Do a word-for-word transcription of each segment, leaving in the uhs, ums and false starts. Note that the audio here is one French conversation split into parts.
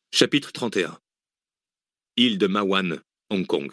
Chapitre trente et un. Île de Mawan, Hong Kong.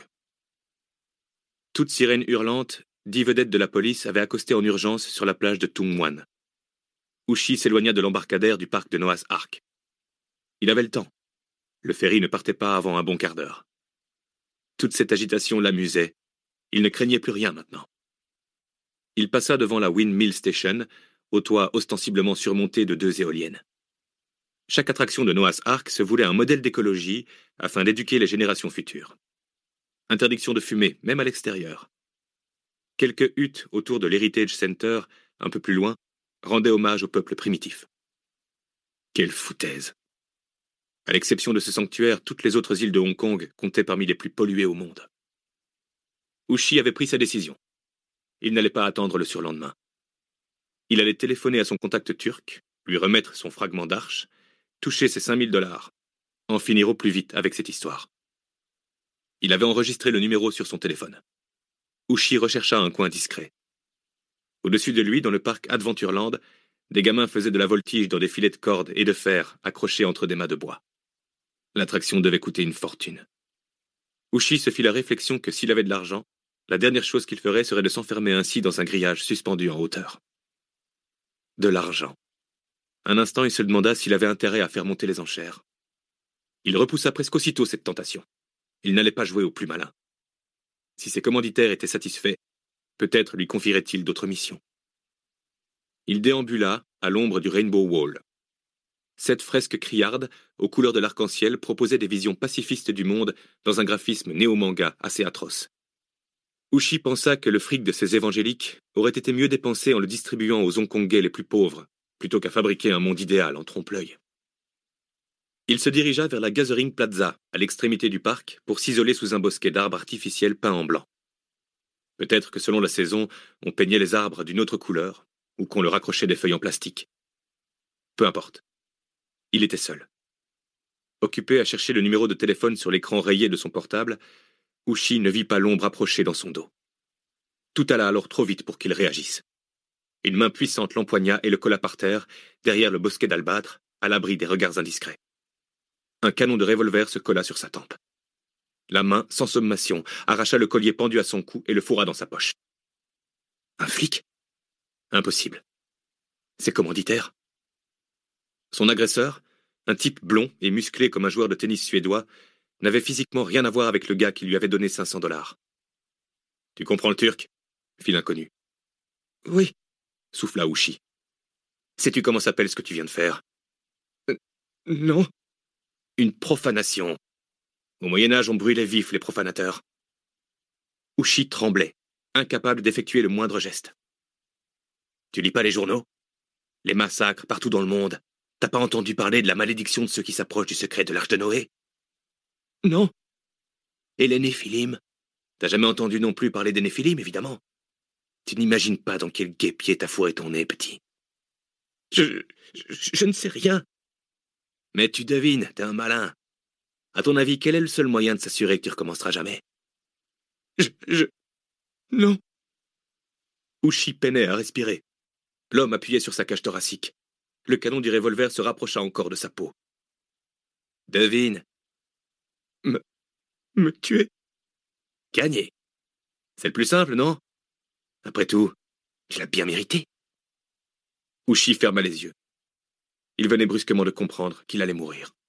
Toute sirène hurlante, dix vedettes de la police avaient accosté en urgence sur la plage de Tung Wan. Ushi s'éloigna de l'embarcadère du parc de Noah's Ark. Il avait le temps. Le ferry ne partait pas avant un bon quart d'heure. Toute cette agitation l'amusait. Il ne craignait plus rien maintenant. Il passa devant la Windmill Station, au toit ostensiblement surmonté de deux éoliennes. Chaque attraction de Noah's Ark se voulait un modèle d'écologie afin d'éduquer les générations futures. Interdiction de fumer, même à l'extérieur. Quelques huttes autour de l'Heritage Center, un peu plus loin, rendaient hommage au peuple primitif. Quelle foutaise! À l'exception de ce sanctuaire, toutes les autres îles de Hong Kong comptaient parmi les plus polluées au monde. Ushi avait pris sa décision. Il n'allait pas attendre le surlendemain. Il allait téléphoner à son contact turc, lui remettre son fragment d'arche, toucher ses cinq mille dollars, en finir au plus vite avec cette histoire. Il avait enregistré le numéro sur son téléphone. Ushi rechercha un coin discret. Au-dessus de lui, dans le parc Adventureland, des gamins faisaient de la voltige dans des filets de cordes et de fer accrochés entre des mâts de bois. L'attraction devait coûter une fortune. Ushi se fit la réflexion que s'il avait de l'argent, la dernière chose qu'il ferait serait de s'enfermer ainsi dans un grillage suspendu en hauteur. De l'argent. Un instant, il se demanda s'il avait intérêt à faire monter les enchères. Il repoussa presque aussitôt cette tentation. Il n'allait pas jouer au plus malin. Si ses commanditaires étaient satisfaits, peut-être lui confierait-il d'autres missions. Il déambula à l'ombre du Rainbow Wall. Cette fresque criarde, aux couleurs de l'arc-en-ciel, proposait des visions pacifistes du monde dans un graphisme néo-manga assez atroce. Ushi pensa que le fric de ces évangéliques aurait été mieux dépensé en le distribuant aux Hongkongais les plus pauvres, plutôt qu'à fabriquer un monde idéal en trompe-l'œil. Il se dirigea vers la Gathering Plaza, à l'extrémité du parc, pour s'isoler sous un bosquet d'arbres artificiels peints en blanc. Peut-être que selon la saison, on peignait les arbres d'une autre couleur, ou qu'on leur accrochait des feuilles en plastique. Peu importe. Il était seul. Occupé à chercher le numéro de téléphone sur l'écran rayé de son portable, Ushi ne vit pas l'ombre approcher dans son dos. Tout alla alors trop vite pour qu'il réagisse. Une main puissante l'empoigna et le colla par terre, derrière le bosquet d'albâtre, à l'abri des regards indiscrets. Un canon de revolver se colla sur sa tempe. La main, sans sommation, arracha le collier pendu à son cou et le fourra dans sa poche. Un flic? Impossible. Ses commanditaires? Son agresseur, un type blond et musclé comme un joueur de tennis suédois, n'avait physiquement rien à voir avec le gars qui lui avait donné cinq cents dollars. « Tu comprends le turc ?» fit l'inconnu. « Oui, » souffla Ushi. « Sais-tu comment s'appelle ce que tu viens de faire ?»« euh, Non. »« Une profanation. Au Moyen-Âge, on brûlait vifs les profanateurs. » Ushi tremblait, incapable d'effectuer le moindre geste. « Tu lis pas les journaux? Les massacres partout dans le monde. T'as pas entendu parler de la malédiction de ceux qui s'approchent du secret de l'Arche de Noé? » Non. Et les Néphilim? T'as jamais entendu non plus parler des Néphilim, évidemment. Tu n'imagines pas dans quel guêpier t'as fourré ton nez, petit. Je, je... je ne sais rien. Mais tu devines, t'es un malin. À ton avis, quel est le seul moyen de s'assurer que tu recommenceras jamais? Je... je... Non. Ushi peinait à respirer. L'homme appuyait sur sa cage thoracique. Le canon du revolver se rapprocha encore de sa peau. Devine. Me... me tuer? Gagner. C'est le plus simple, non? Après tout, tu l'as bien mérité. Ushi ferma les yeux. Il venait brusquement de comprendre qu'il allait mourir.